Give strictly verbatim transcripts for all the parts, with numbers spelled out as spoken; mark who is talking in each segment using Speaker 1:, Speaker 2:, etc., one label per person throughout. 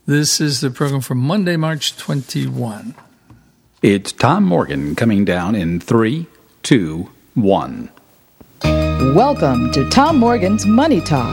Speaker 1: This is the program for Monday, March twenty-first.
Speaker 2: It's Tom Morgan coming down in three, two, one.
Speaker 3: Welcome to Tom Morgan's Money Talk.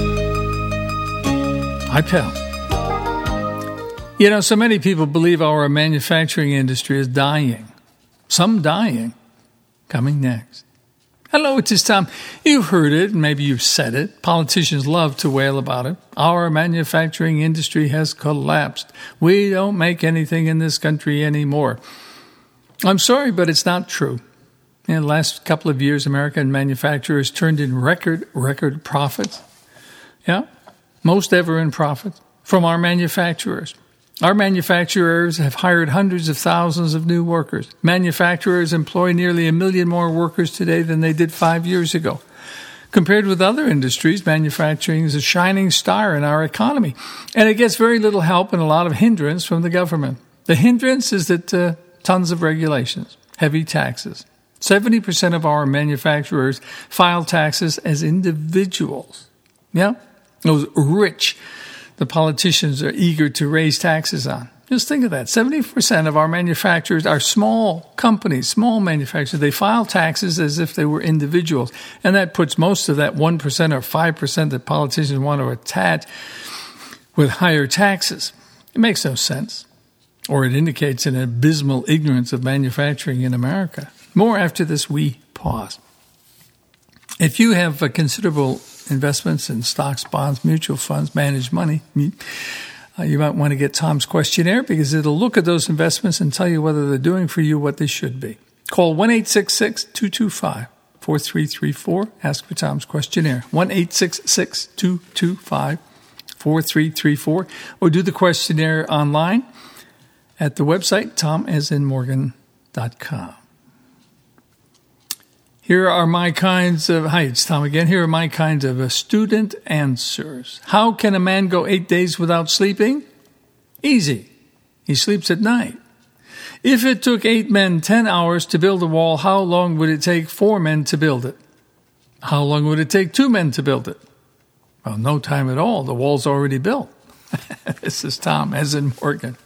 Speaker 1: Hi, pal. You know, so many people believe our manufacturing industry is dying. Some dying. Coming next. Hello, it is Tom. You've heard it, and maybe you've said it. Politicians love to wail about it. Our manufacturing industry has collapsed. We don't make anything in this country anymore. I'm sorry, but it's not true. In the last couple of years, American manufacturers turned in record, record profits. Yeah, most ever in profit from our manufacturers. Our manufacturers have hired hundreds of thousands of new workers. Manufacturers employ nearly a million more workers today than they did five years ago. Compared with other industries, manufacturing is a shining star in our economy, and it gets very little help and a lot of hindrance from the government. The hindrance is that uh, tons of regulations, heavy taxes. seventy percent of our manufacturers file taxes as individuals. Yeah, those rich the politicians are eager to raise taxes on. Just think of that. seventy percent of our manufacturers are small companies, small manufacturers. They file taxes as if they were individuals. And that puts most of that one percent or five percent that politicians want to attach with higher taxes. It makes no sense. Or it indicates an abysmal ignorance of manufacturing in America. More after this wee pause. If you have a considerable investments in stocks, bonds, mutual funds, managed money, uh, you might want to get Tom's questionnaire because it'll look at those investments and tell you whether they're doing for you what they should be. Call one eight six six, two two five, four three three four. Ask for Tom's questionnaire. one eight six six, two two five, four three three four. Or do the questionnaire online at the website, tom as in morgan dot com. Here are my kinds of, hi, it's Tom again. Here are my kinds of uh, student answers. How can a man go eight days without sleeping? Easy. He sleeps at night. If it took eight men ten hours to build a wall, how long would it take four men to build it? How long would it take two men to build it? Well, no time at all. The wall's already built. This is Tom, as in Morgan.